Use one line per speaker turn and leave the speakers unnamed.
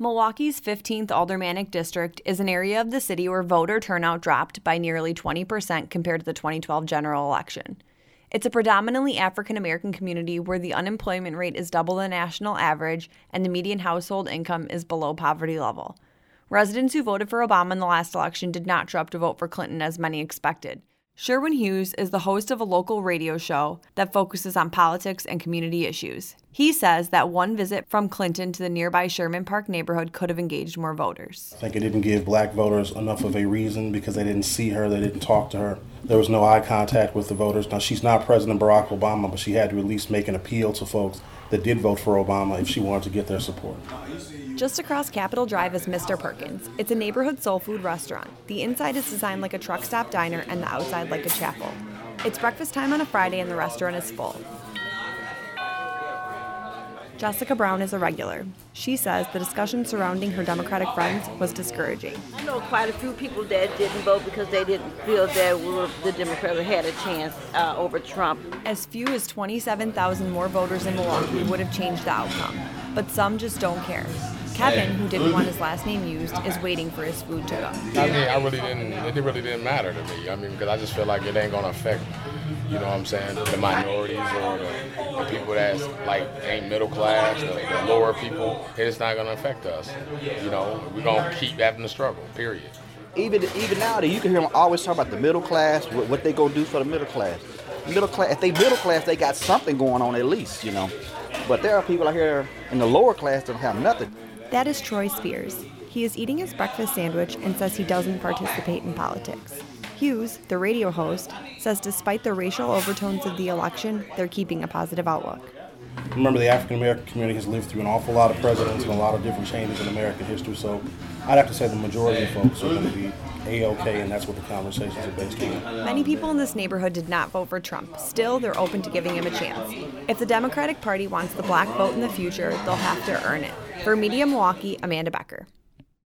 Milwaukee's 15th Aldermanic District is an area of the city where voter turnout dropped by nearly 20% compared to the 2012 general election. It's a predominantly African-American community where the unemployment rate is double the national average and the median household income is below poverty level. Residents who voted for Obama in the last election did not show up to vote for Clinton as many expected. Sherwin Hughes is the host of a local radio show that focuses on politics and community issues. He says that one visit from Clinton to the nearby Sherman Park neighborhood could have engaged more voters.
I think it didn't give black voters enough of a reason because they didn't see her, they didn't talk to her. There was no eye contact with the voters. Now, she's not President Barack Obama, but she had to at least make an appeal to folks that did vote for Obama if she wanted to get their support.
Just across Capitol Drive is Mr. Perkins. It's a neighborhood soul food restaurant. The inside is designed like a truck stop diner and the outside like a chapel. It's breakfast time on a Friday and the restaurant is full. Jessica Brown is a regular. She says the discussion surrounding her Democratic friends was discouraging.
I know quite a few people that didn't vote because they didn't feel that the Democrats had a chance over Trump.
As few as 27,000 more voters in Milwaukee would have changed the outcome, but some just don't care. Kevin, who didn't want his last name used, is waiting for his food to go.
It really didn't matter to me. Because I just feel like it ain't going to affect, you know what I'm saying, the minorities or the people that's like ain't middle class, the lower people. It's not going to affect us. You know, we're going to keep having the struggle, period.
Even now, you can hear them always talk about the middle class, what they going to do for the middle class. If they middle class, they got something going on at least, you know. But there are people out here in the lower class that don't have nothing.
That is Troy Spears. He is eating his breakfast sandwich and says he doesn't participate in politics. Hughes, the radio host, says despite the racial overtones of the election, they're keeping a positive outlook.
Remember, the African-American community has lived through an awful lot of presidents and a lot of different changes in American history, so I'd have to say the majority of folks are going to be A-OK, and that's what the conversations are based on.
Many people in this neighborhood did not vote for Trump. Still, they're open to giving him a chance. If the Democratic Party wants the black vote in the future, they'll have to earn it. For Media Milwaukee, Amanda Becker.